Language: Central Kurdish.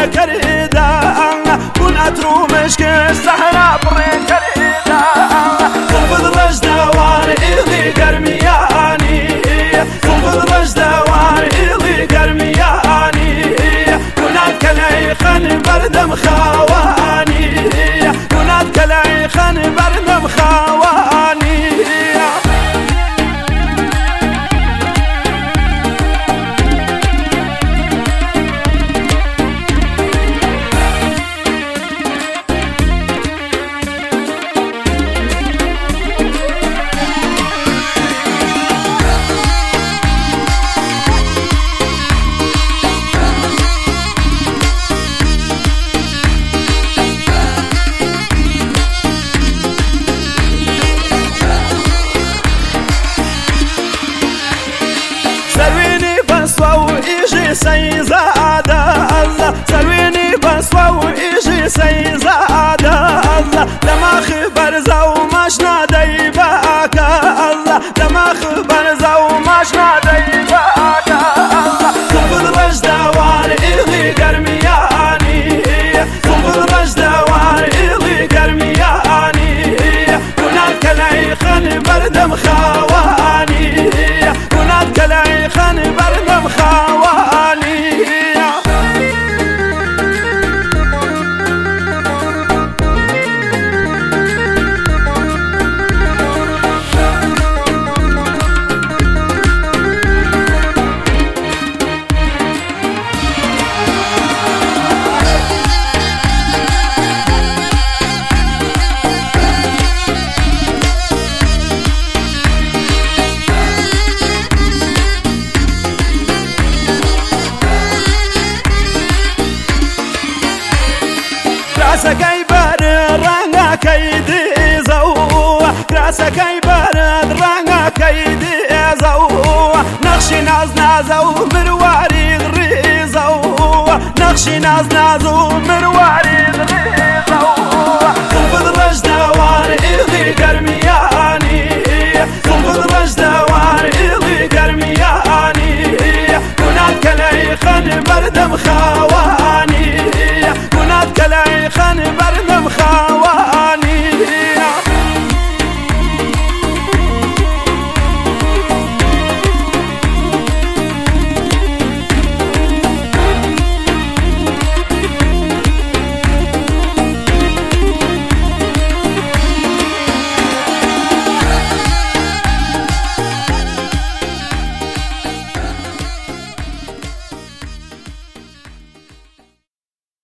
كريدا كنت رومشك الصحراء بري كريدا خفض رجدا وار إلي قرمياني خفض رجدا وار إلي قرمياني كنت كلاي خن بردم خواني كنت كلاي خن بردم خواني سيزاد الله سلويني بسوا وإيجي سيزاد الله لما خبر زو مشنا ديباك الله لما خبر زو مشنا ديباك الله خفض رجدا وار إلي قرمياني خفض رجدا وار إلي قرمياني كنت كلاي خن بردم خواني كنت كلاي خن بردم خواني كراسكي برد رنگا كيدي زو كراسكي برد رنگا كيدي زو نقشي ناز نازو مرواري غريزو نقشي ناز نازو